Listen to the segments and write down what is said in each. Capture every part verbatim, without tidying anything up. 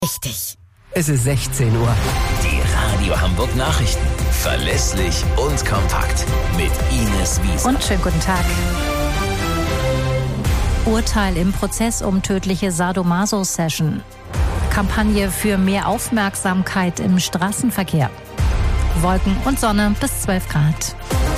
Richtig. Es ist sechzehn Uhr. Die Radio Hamburg Nachrichten. Verlässlich und kompakt. Mit Ines Wiese. Und schönen guten Tag. Urteil im Prozess um tödliche Sadomaso-Session. Kampagne für mehr Aufmerksamkeit im Straßenverkehr. Wolken und Sonne bis zwölf Grad.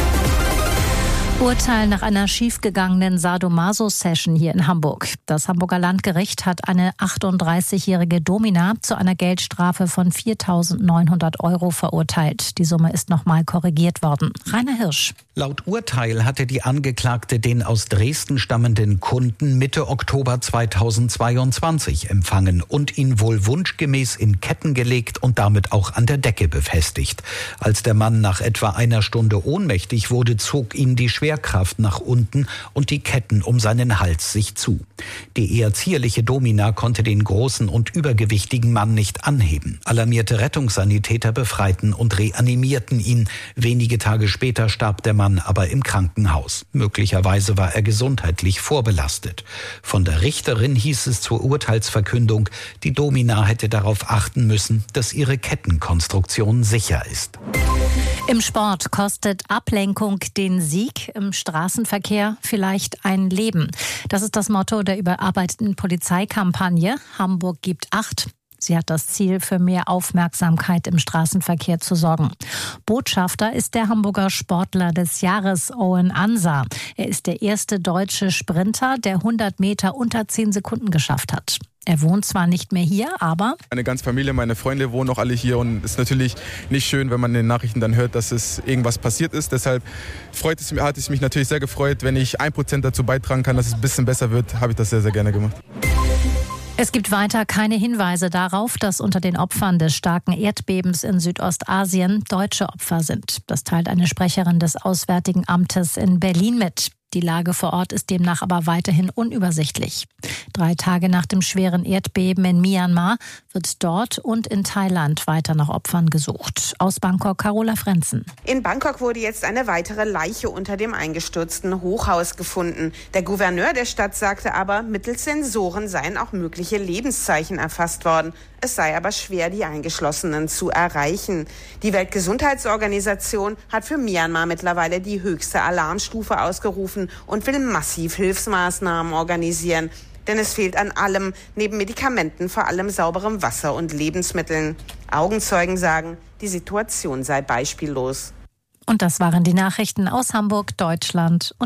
Urteil nach einer schiefgegangenen Sadomaso-Session hier in Hamburg. Das Hamburger Landgericht hat eine achtunddreißigjährige Domina zu einer Geldstrafe von viertausendneunhundert Euro verurteilt. Die Summe ist nochmal korrigiert worden. Rainer Hirsch. Laut Urteil hatte die Angeklagte den aus Dresden stammenden Kunden Mitte Oktober zweitausendzweiundzwanzig empfangen und ihn wohl wunschgemäß in Ketten gelegt und damit auch an der Decke befestigt. Als der Mann nach etwa einer Stunde ohnmächtig wurde, zog ihn die Schwerkraft nach unten und die Ketten um seinen Hals sich zu. Die eher zierliche Domina konnte den großen und übergewichtigen Mann nicht anheben. Alarmierte Rettungssanitäter befreiten und reanimierten ihn. Wenige Tage später starb der Mann aber im Krankenhaus. Möglicherweise war er gesundheitlich vorbelastet. Von der Richterin hieß es zur Urteilsverkündung, die Domina hätte darauf achten müssen, dass ihre Kettenkonstruktion sicher ist. Im Sport kostet Ablenkung den Sieg, im Straßenverkehr vielleicht ein Leben. Das ist das Motto der überarbeiteten Polizeikampagne. Hamburg gibt acht. Sie hat das Ziel, für mehr Aufmerksamkeit im Straßenverkehr zu sorgen. Botschafter ist der Hamburger Sportler des Jahres, Owen Ansa. Er ist der erste deutsche Sprinter, der hundert Meter unter zehn Sekunden geschafft hat. Er wohnt zwar nicht mehr hier, aber... Meine ganze Familie, meine Freunde wohnen auch alle hier und es ist natürlich nicht schön, wenn man in den Nachrichten dann hört, dass es irgendwas passiert ist. Deshalb freut es, hat es mich natürlich sehr gefreut, wenn ich ein Prozent dazu beitragen kann, dass es ein bisschen besser wird, habe ich das sehr, sehr gerne gemacht. Es gibt weiter keine Hinweise darauf, dass unter den Opfern des starken Erdbebens in Südostasien deutsche Opfer sind. Das teilt eine Sprecherin des Auswärtigen Amtes in Berlin mit. Die Lage vor Ort ist demnach aber weiterhin unübersichtlich. Drei Tage nach dem schweren Erdbeben in Myanmar wird dort und in Thailand weiter nach Opfern gesucht. Aus Bangkok, Carola Frenzen. In Bangkok wurde jetzt eine weitere Leiche unter dem eingestürzten Hochhaus gefunden. Der Gouverneur der Stadt sagte aber, mittels Sensoren seien auch mögliche Lebenszeichen erfasst worden. Es sei aber schwer, die Eingeschlossenen zu erreichen. Die Weltgesundheitsorganisation hat für Myanmar mittlerweile die höchste Alarmstufe ausgerufen und will massiv Hilfsmaßnahmen organisieren. Denn es fehlt an allem, neben Medikamenten vor allem sauberem Wasser und Lebensmitteln. Augenzeugen sagen, die Situation sei beispiellos. Und das waren die Nachrichten aus Hamburg, Deutschland und